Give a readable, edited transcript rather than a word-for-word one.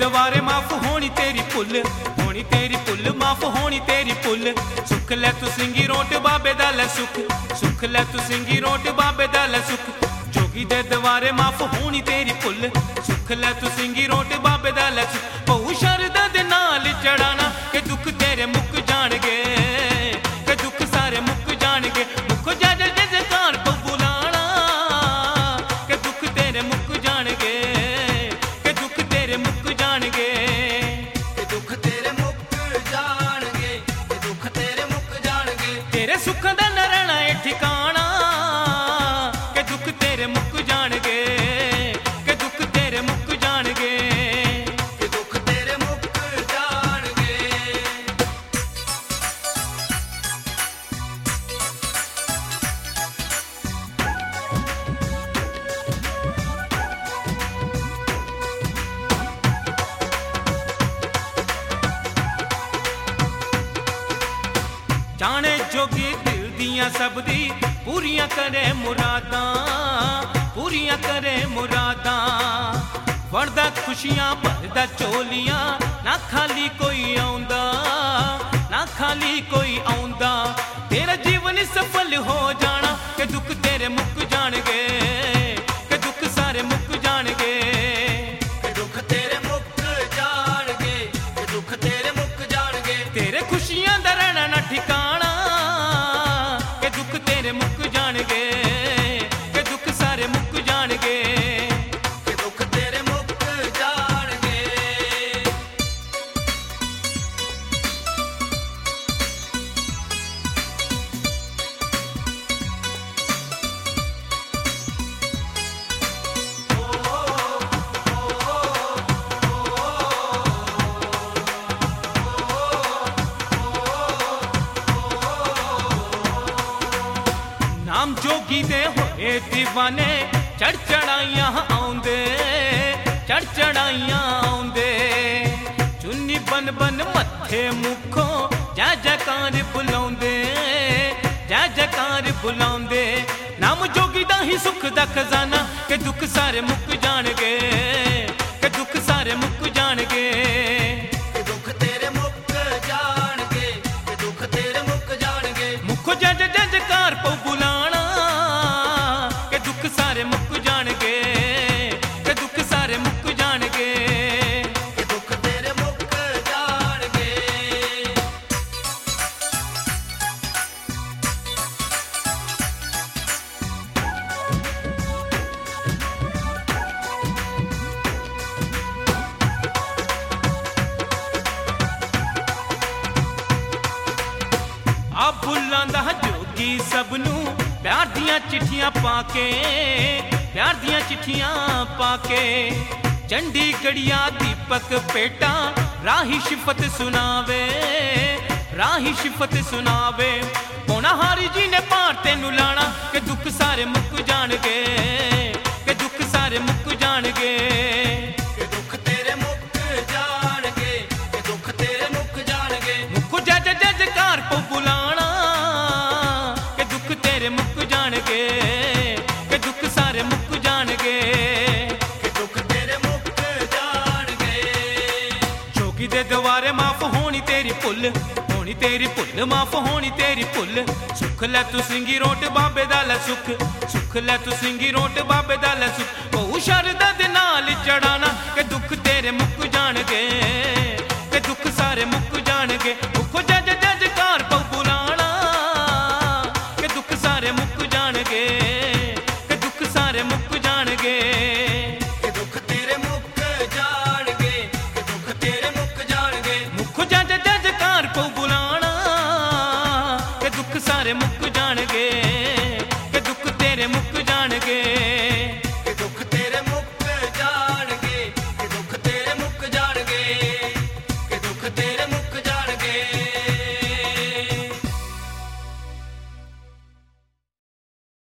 दवारे माफ होनी तेरी पुल, होनी तेरी पुल, माफ होनी तेरी पुल। सुख लै तू सिंगी रोट बाबे दा लै सुख, सुख लै तू सिंगी रोट बाबे दा लै सुख। जोगी दे दवारे माफ होनी तेरी पुल, सुख लै तू सिंगी रोट बाबे दा लै सुख। बहु शरदा दे नाल चढ़ाना के दुख तेरे मुक जाणगे, के दुख सारे मुक जाणगे। मुख जय जय जयकार को बुलाना के दुख तेरे मुक जाणगे, के दुख तेरे मुक जाणगे, के दुख तेरे मुक जाणगे, के दुख तेरे मुक जाणगे। तेरे सुख दा न रहना ए ठिकाना के दुख तेरे मुक जाणगे, के दुख तेरे मुक जाणगे, के दुख तेरे मुक जाणगे। जाने जोगी दिल दियां सब दी पूरियां करे मुरादां, पूरियां करे मुरादां। वरदा खुशियां भरदा चोलियां, ना खाली कोई आउंदा, ना खाली कोई आउंदा। तेरा जीवन सफल हो जाना के दुख तेरे मुक जाणगे, के दुख सारे मुक जाणगे, के दुख तेरे मुक जाणगे, के दुख तेरे मुक जाणगे। तेरे खुशियां दा रहना ना ठिकाना के दुख तेरे मुक जाणगे, के दुख सारे मुक जाणगे, के दुख तेरे मुक जाणगे। नाम जोगी दे होए दीवाने चढ़ चढ़ाइयां आउंदे, चढ़ चढ़ाइयां आउंदे। चुन्नी बन बन मत्थे मुखों जय जयकार बुलाउंदे, जय जयकार बुलाउंदे। नाम जोगी दा ही सुख दा खजाना के दुख सारे मुक जाणगे, के दुख सारे मुक जाणगे, के दुख तेरे मुक जाणगे, के दुख तेरे मुक जाणगे। मुख जय जय जयकार पौ बुलाना के दुख सारे मुक जाणगे, के दुख सारे मुक जाणगे, के दुख तेरे मुक जाणगे। आ बुल्लां दा जोगी सबनू प्यार दियां चिट्ठियां पाके, प्यार दियां चिट्ठियां पाके। चंडीगढ़िया दीपक पेटा राही शिफत सुनावे, राही शिफत सुनावे। होना हारी जी ने पार तेनू लाना के दुख सारे मुक जाणगे, के दुख सारे मुक जाणगे, के दुख तेरे मुक जाणगे, के दुख तेरे मुक जाणगे। मुख जय जय जयकार पौ बुलाना के दुख तेरे मुक जाणगे, के दुख सारे मुक जाणगे, के दुख तेरे मुक जाणगे। जोगी दे दवारे माफ होनी तेरी पुल, होनी तेरी पुल, माफ होनी तेरी पुल। सुख लै तू सिंगी रोट बाबे दा लै सुख, सुख लै तू सिंगी रोट बाबे दा लै सुख। बहु शरदा दे नाल चढ़ाना के दुख तेरे मुक जाणगे, के दुख सारे मुक जाणगे।